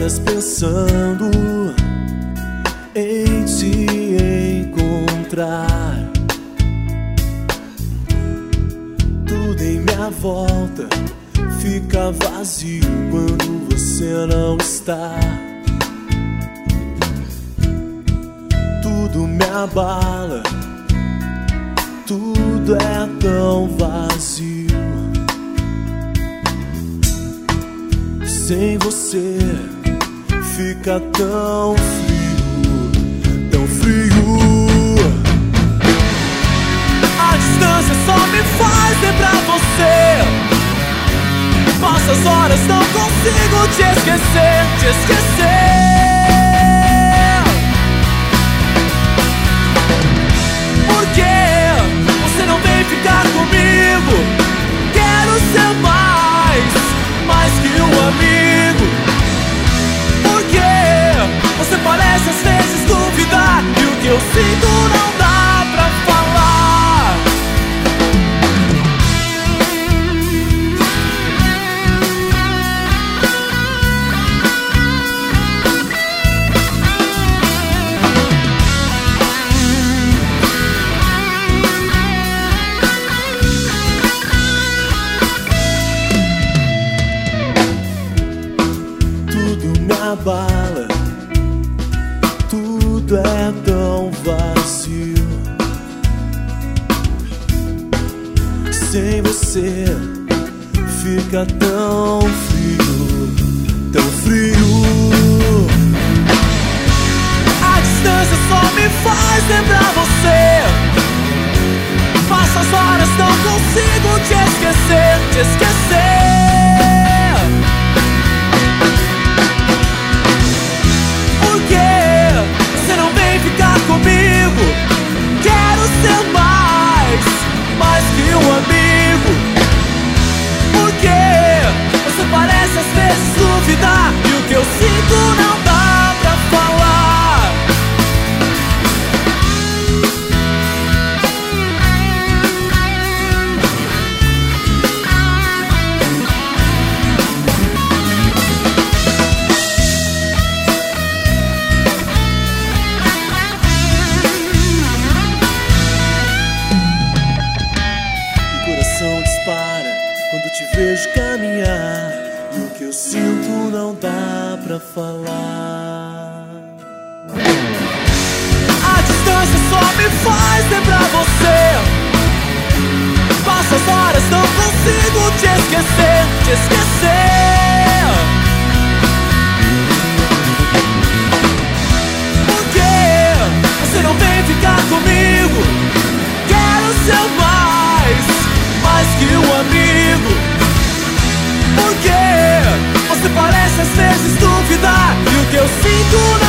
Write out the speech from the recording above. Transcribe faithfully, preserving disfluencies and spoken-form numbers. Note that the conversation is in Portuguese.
horas pensando em te encontrar. Tudo em minha volta fica vazio quando você não está. Tudo me abala, tudo é tão vazio. Sem você fica tão frio, tão frio. A distância só me faz lembrar você. Passa as horas, não consigo te esquecer, te esquecer. Por que você não vem ficar comigo? Quero ser mais, mais que um amigo. Por que você parece às vezes duvidar e o que eu sinto não dá pra falar? Tudo me abala, tudo é tão vazio. Sem você fica tão frio, tão frio. A distância só me faz lembrar você. Passa as horas, não consigo te esquecer, te esquecer. Por que você não vem ficar comigo? Quero ser mais, mais que um amigo. Por que você parece às vezes duvidar e o que eu sinto não dá pra falar? O coração dispara quando te vejo caminhar e o que eu sinto não dá pra falar. A distância só me faz lembrar você. Passa as horas, não consigo te esquecer, te esquecer. Por que você não vem ficar comigo? Quero ser mais, mais que um amigo. Por que você parece às vezes duvidar e o que eu sinto não